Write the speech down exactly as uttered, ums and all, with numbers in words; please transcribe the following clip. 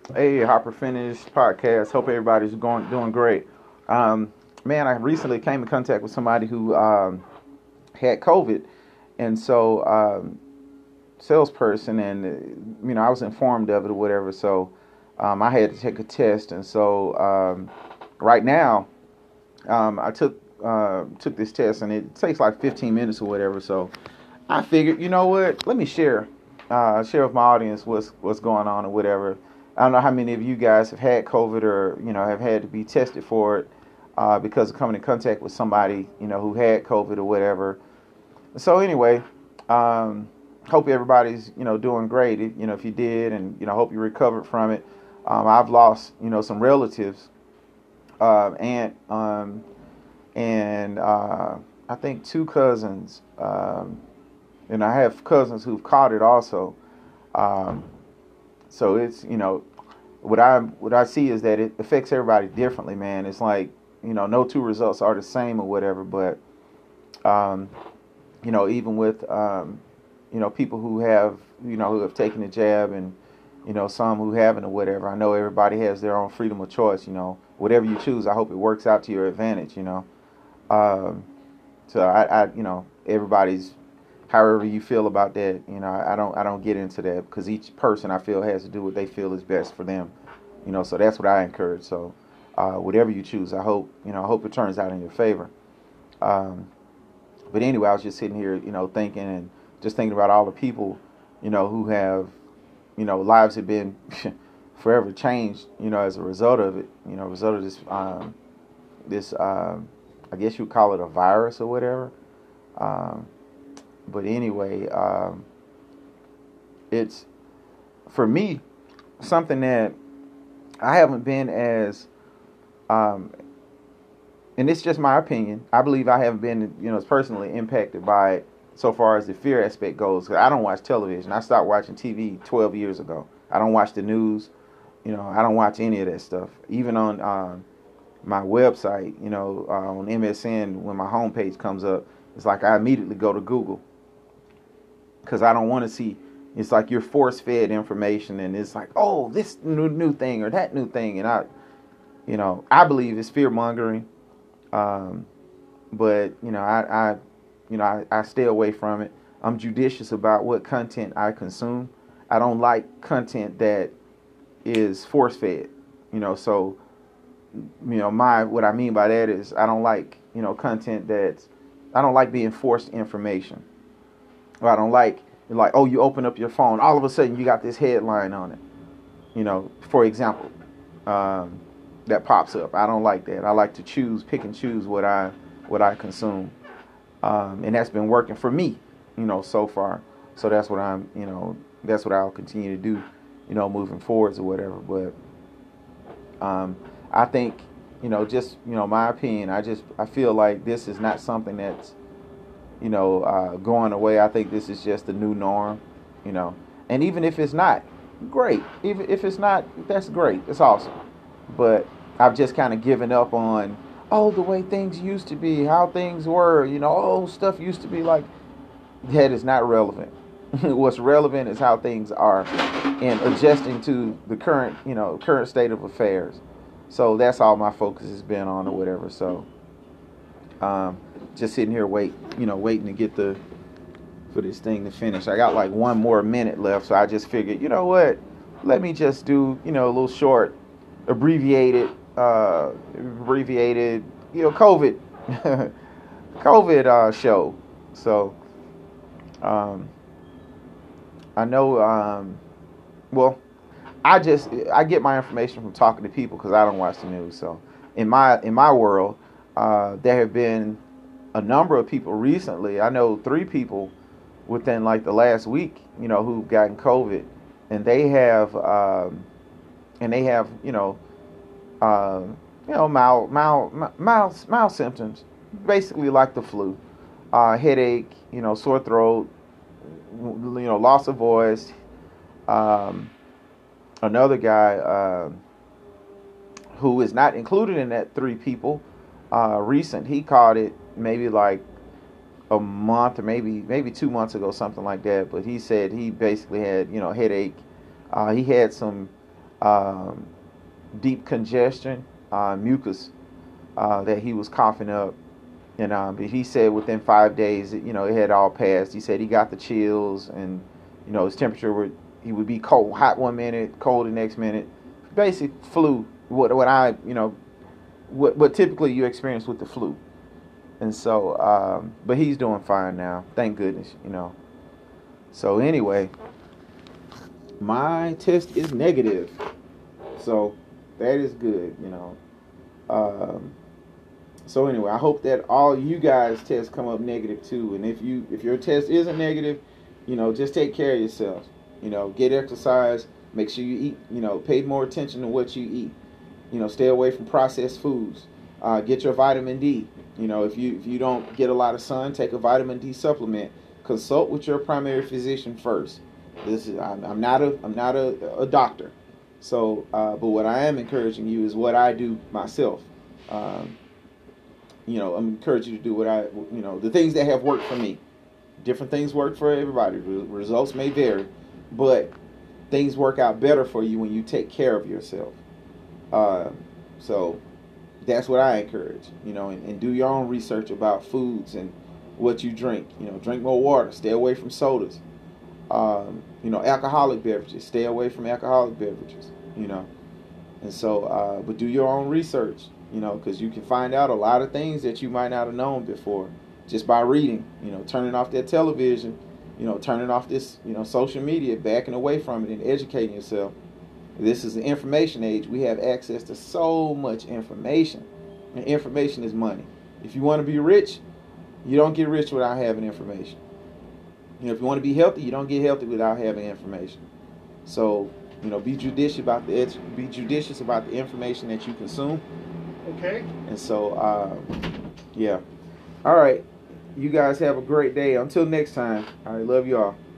Hey, Hopper Finish podcast. Hope everybody's going doing great. Um, man, I recently came in contact with somebody who um, had COVID, and so um, salesperson, and uh, you know I was informed of it or whatever. So um, I had to take a test, and so um, right now um, I took uh, took this test, and it takes like fifteen minutes or whatever. So I figured, you know what? Let me share, uh, share with my audience what's what's going on or whatever. I don't know how many of you guys have had COVID or you know have had to be tested for it uh, because of coming in contact with somebody you know who had COVID or whatever. So anyway, um, hope everybody's you know doing great. You know if you did, and you know hope you recovered from it. Um, I've lost you know some relatives, uh, aunt, um, and uh, I think two cousins. Um, and I have cousins who've caught it also. Um, so it's you know what I what I see is that it affects everybody differently, man. It's like you know no two results are the same or whatever, but um, you know even with um, you know people who have you know who have taken the jab and you know some who haven't or whatever. I know everybody has their own freedom of choice. You know whatever you choose, I hope it works out to your advantage. You know, um, so I, I you know everybody's however you feel about that, you know, I don't I don't get into that because each person I feel has to do what they feel is best for them, you know. So that's what I encourage. So uh, whatever you choose, I hope you know I hope it turns out in your favor. Um, but anyway, I was just sitting here, you know, thinking and just thinking about all the people, you know, who have, you know, lives have been forever changed, you know, as a result of it, you know, result of this um, this um, I guess you would call it a virus or whatever. Um, but anyway, um, it's for me something that I haven't been as, um, and it's just my opinion. I believe I haven't been, you know, as personally impacted by it so far as the fear aspect goes. 'Cause I don't watch television. I stopped watching T V twelve years ago. I don't watch the news. You know, I don't watch any of that stuff. Even on um, my website, you know, uh, on M S N, when my homepage comes up, it's like I immediately go to Google because I don't want to see. It's like you're force fed information, and it's like, oh, this new new thing or that new thing, and I, you know, I believe it's fear mongering. Um, but you know, I, I you know, I, I stay away from it. I'm judicious about what content I consume. I don't like content that is force fed. You know, so you know, my what I mean by that is I don't like you know content that's I don't like being forced information. Or I don't like like oh you open up your phone all of a sudden you got this headline on it. You know, for example, um, that pops up. I don't like that. I like to choose, pick and choose what I what I consume, um, and that's been working for me. You know, so far. So that's what I'm. You know, that's what I'll continue to do. You know, moving forwards or whatever. But um, I think you know, just you know, my opinion. I just I feel like this is not something that's you know, uh, going away. I think this is just the new norm, you know. And even if it's not, great. Even if it's not, that's great. It's awesome. But I've just kind of given up on, oh, the way things used to be, how things were, you know, oh, stuff used to be like that is not relevant. What's relevant is how things are and adjusting to the current, you know, current state of affairs. So that's all my focus has been on or whatever. So um, just sitting here wait, you know, waiting to get the for this thing to finish. I got like one more minute left, so I just figured, you know what? Let me just do, you know, a little short, abbreviated, uh, abbreviated, you know, COVID, COVID uh, show. So um, I know, um, well, I just I get my information from talking to people because I don't watch the news. So in my in my world, uh, there have been a number of people recently. I know three people within like the last week, you know, who've gotten COVID, and they have um, and they have you know uh, you know mild mild mild mild symptoms, basically like the flu, uh, headache, you know, sore throat, you know, loss of voice. Um, another guy uh, who is not included in that three people, uh, recent, he caught it maybe like a month or maybe maybe two months ago, something like that. But he said he basically had you know headache. Uh, he had some um, deep congestion, uh, mucus uh, that he was coughing up. And um, but he said within five days, you know, it had all passed. He said he got the chills, and you know, his temperature would he would be cold, hot one minute, cold the next minute. Basic flu. What what I you know, what what typically you experience with the flu. And so, um, but he's doing fine now. Thank goodness, you know. So anyway, my test is negative. So that is good, you know. Um, So anyway, I hope that all you guys' tests come up negative too. And if you if your test isn't negative, you know, just take care of yourself. You know, get exercise. Make sure you eat. You know, pay more attention to what you eat. You know, stay away from processed foods. Uh, get your vitamin D. You know, if you if you don't get a lot of sun, take a vitamin D supplement. Consult with your primary physician first. This is I'm, I'm not a I'm not a, a doctor. So, uh, but what I am encouraging you is what I do myself. Um, You know, I'm encouraging you to do what I, you know, the things that have worked for me. Different things work for everybody. Re- results may vary, but things work out better for you when you take care of yourself. Uh, so that's what I encourage, you know, and, and do your own research about foods and what you drink. You know, drink more water. Stay away from sodas. Um, you know, alcoholic beverages. Stay away from alcoholic beverages, you know. And so, uh, but do your own research. You know, because you can find out a lot of things that you might not have known before just by reading, you know, turning off that television, you know, turning off this, you know, social media, backing away from it and educating yourself. This is the information age. We have access to so much information, and information is money. If you want to be rich, you don't get rich without having information. You know, if you want to be healthy, you don't get healthy without having information. So, you know, be judicious about the be judicious about the information that you consume. Okay. And so, uh, yeah. All right. You guys have a great day. Until next time. I love y'all.